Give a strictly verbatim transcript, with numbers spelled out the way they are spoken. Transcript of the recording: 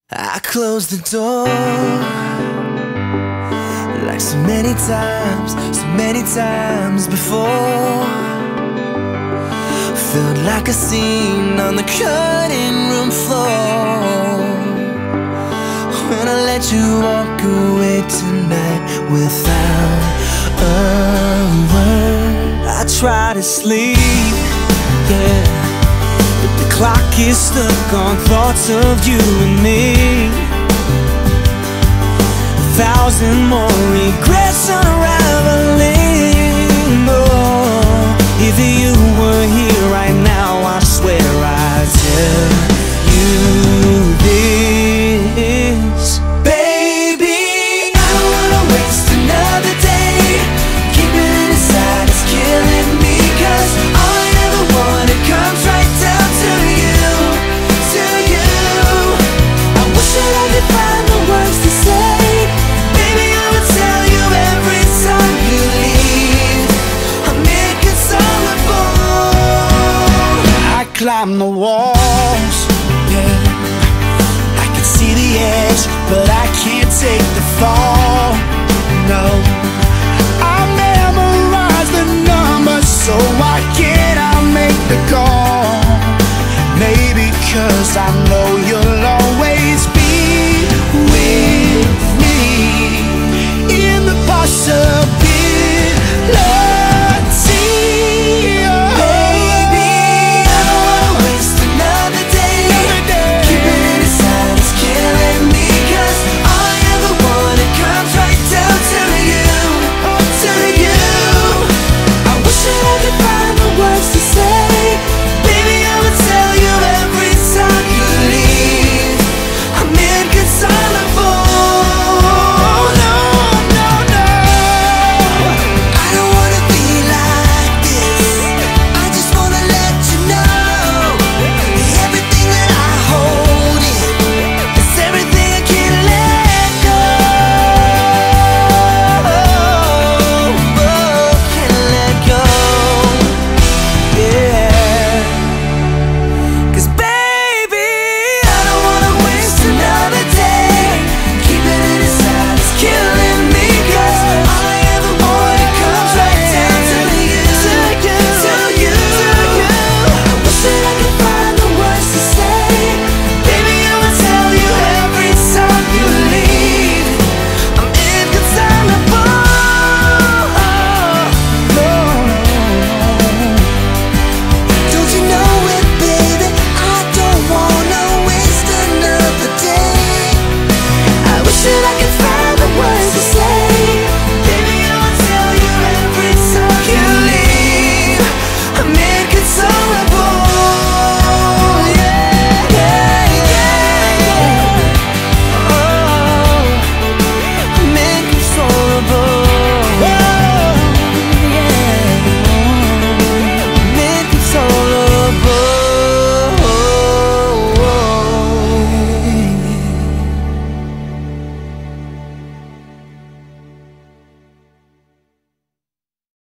I closed the door like so many times, so many times before. Felt like a scene on the cutting room floor. When I let you walk away tonight without a word, I try to sleep, yeah, the clock is stuck on thoughts of you and me. A thousand more regrets unraveling. Oh, if you were here right now, I swear I'd tell you this. Baby, I don't wanna waste another day. Keeping it inside is killing me, 'cause all I ever wanted comes right down to you, to you. I wish that I could find the words to say. Baby, I would tell you every time you leave. I'm inconsolable. I climb the wall